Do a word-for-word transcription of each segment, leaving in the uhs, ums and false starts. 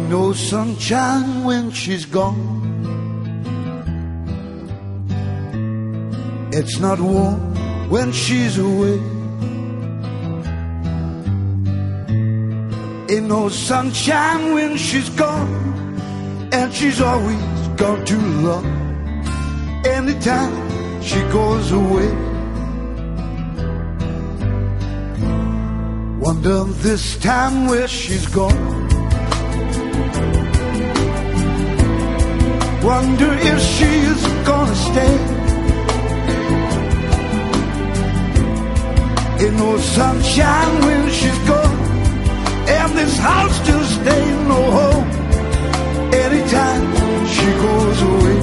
Ain't no sunshine when she's gone. It's not warm when she's away. Ain't no sunshine when she's gone, and she's always gone too long. Anytime she goes away, wonder this time where she's gone. Wonder if she's gonna stay. Ain't no sunshine when she's gone, and this house just ain't no home. Anytime she goes away,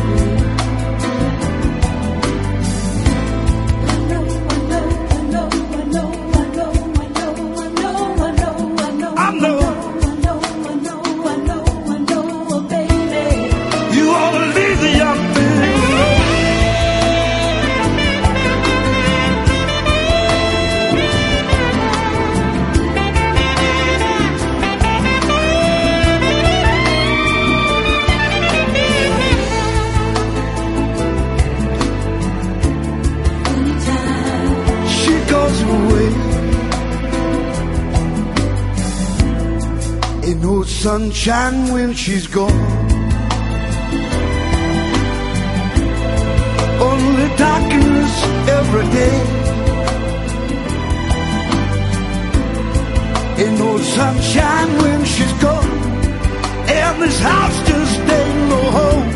ain't no sunshine when she's gone. Only darkness every day. Ain't no sunshine when she's gone, and this house just ain't no home.